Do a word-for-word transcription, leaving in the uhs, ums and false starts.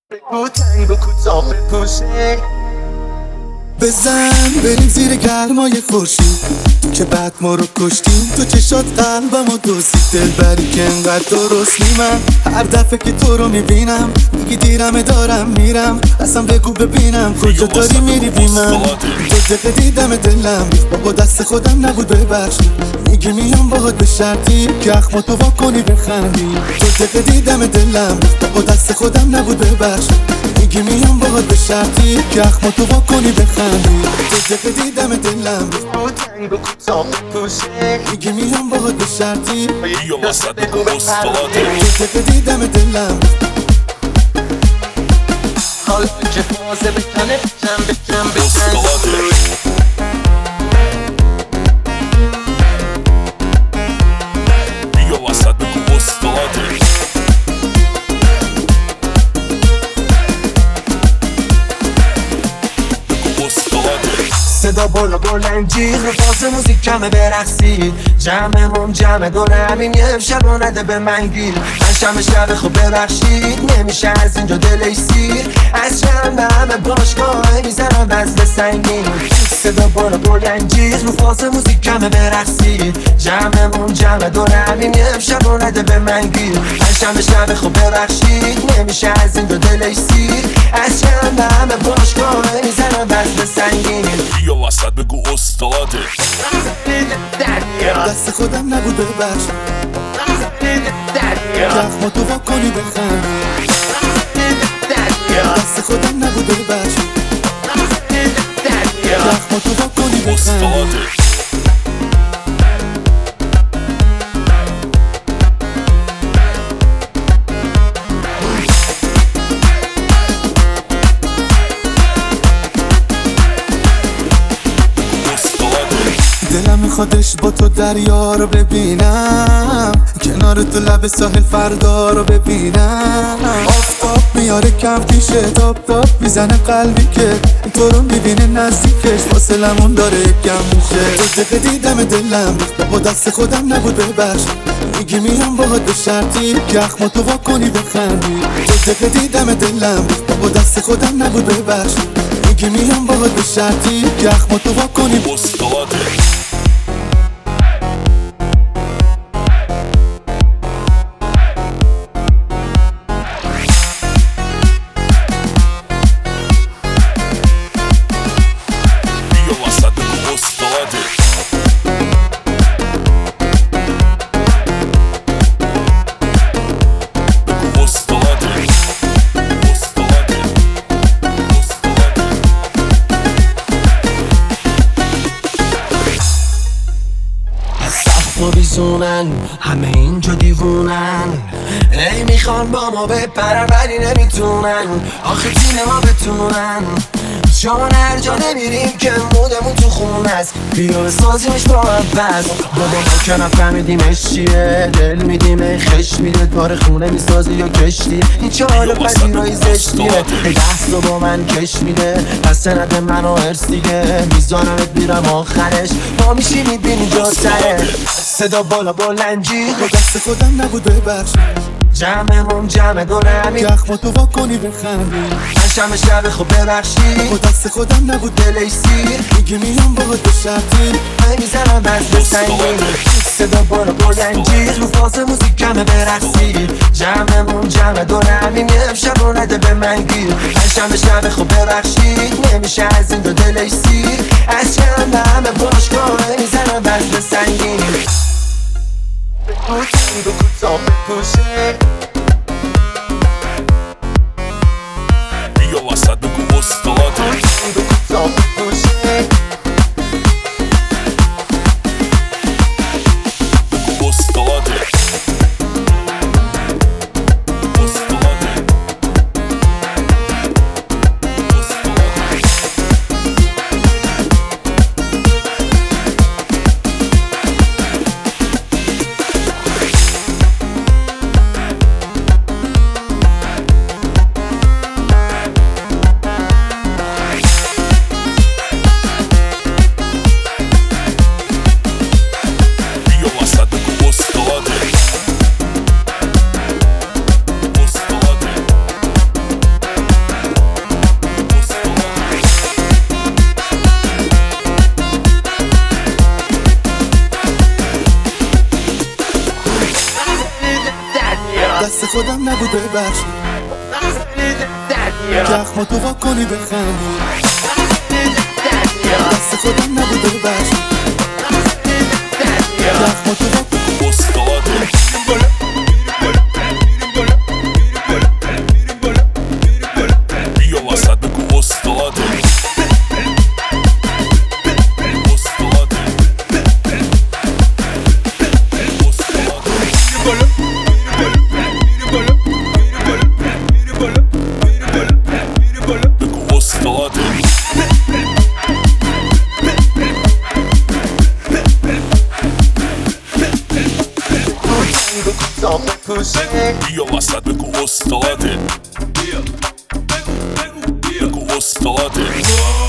بگو تنگ و کوتاه بپوشه بزن بریم زیر گرمای خورشید تو که بعد ما رو کشتیم تو چشات قلبمو دوزید دلبری که انقدر درست نیمم هر دفعه که تو رو میبینم میگی دیرمه دارم میرم اصلا بگو ببینم کجا داری میری بی من دو دقیقه دیدم دلم بابا دست خودم نبود ببخش میگی میام باهات به شرطی که اخماتو وا کنی بخندی دو دقیقه دیدم دلم بابا دست خودم نبود ببخش میگی میام باهات به شرطی که اخماتو وا کنی بخندی دو دقیقه دیدم دلم بگو تنگ و کوتاه بپوشه میگی میام باهات به شرطی Io la sa di costolate دو دقیقه دیدم دلم حالا که تازه بکنه بکن بکن بکن Costolate Io la sa di costolate Costolate صدا بالا بلنجی رو فاز موزیک کمه برقصید جمعمون جمع دور همین یه امشب رو نده به من گیر من شمه شب خوب ببخشید نمیشه از اینجا دلش سیر از شم به همه باشگاه میزنم وزن سنگین صدا بالا بلنجی رو فاز موزیک کمه برقصید جمعمون جمع دور همین یه امشب رو نده به من گیر من شمه شب خوب ببخشید نمیشه از اینجا دلش سیر از شم به همه باشگاه میزنم وزن سنگین Io la sa di costolate دست خودم نبود ببخش که اخماتو وا کنی بخندی دست خودم نبود ببخش که اخماتو وا کنی بخندی Costolate دلم میخوادش با تو دریا رو ببینم کنار تو لب ساحل فردا رو ببینم آفتاب میاره کم پیشه تاب تاب میزنه قلبی که تو رو میبینه نزدیکش فاصلمون داره کم میشه دو دقیقه دیدم دلم با دست خودم نبود ببخش میگی میام باهات به شرطی که اخماتو وا کنی بخندی دو دقیقه دیدم دلم با دست خودم نبود ببخش میگی میام باهات به شرطی که اخماتو وا کنی Costolate Io la sa di costolate Costolate Costolate ما بیزونن همه اینجا دیوونن ای میخوان با ما بپرن ولی نمیتونن آخه تیم ما بتونن چون هر جا نمیریم که مودمون تو خونه است بیا بسازیمش با عباس بابا ما که نفهمیدیمش چیه دل میدیم خش میده داره خونه میسازی یا کشتی این چه حال پذیرایی زشتیه دست رو با من کش میده پس نده منو ارس دیگه میزانمت میرم آخرش ما میشی میبینی جا تره صدا بالا بلنجی با دست خودم نبود ببخش جمعمون جمع دور همین که اخماتو وا کنی بخندی من شمه شب خوب ببخشی با دست خودم نبود دلش سیر میگی میام باهات به شرطی من میزنم وزن سنگین صدا بالا بلنجی رو فاز موزیک کمه برقصی جمعمون جمع دور همین یه امشب رو نده به من گیر من شمه شب خوب ببخشی نمیشه از این دو دلش سیر از شم به همه باشگاه میزنم وزن سنگین بگو تنگ و کوتاه بپوشه Io la sa di costolate تنگ و کوتاه بپوشه Costolate Costolate Costolate ببخشی زخم تو وا کنی بخندی دست خودم نبوده ببخشی زخم تو وا استاده بیا وسط بگو استاده استاده استاده بگو استاده بیا وسط بگو استاده بگو استاده